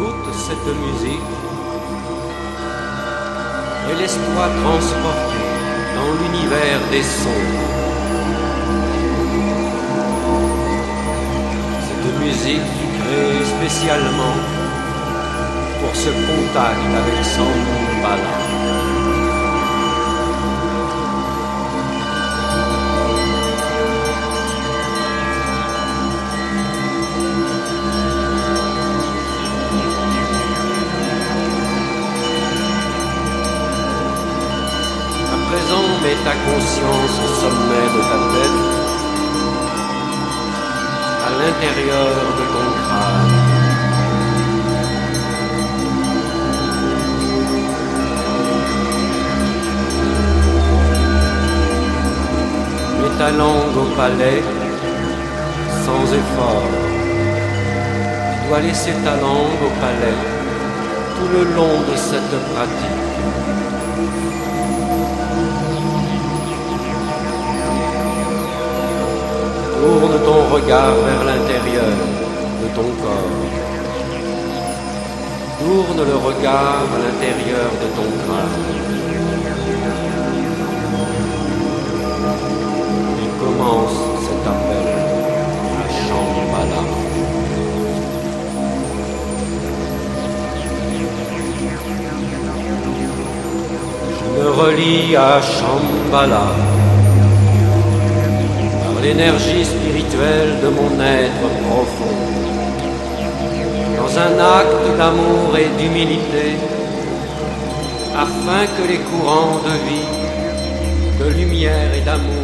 Écoute cette musique et laisse-toi transporter dans l'univers des sons. Cette musique fut créée spécialement pour ce contact avec Shambhala. Mets ta conscience au sommet de ta tête, à l'intérieur de ton crâne. Mets ta langue au palais, sans effort. Tu dois laisser ta langue au palais tout le long de cette pratique. Tourne ton regard vers l'intérieur de ton corps. Tourne le regard à l'intérieur de ton crâne. Et commence cet appel à Shambhala. Je me relie à Shambhala. L'énergie spirituelle de mon être profond. Dans un acte d'amour et d'humilité, afin que les courants de vie, de lumière et d'amour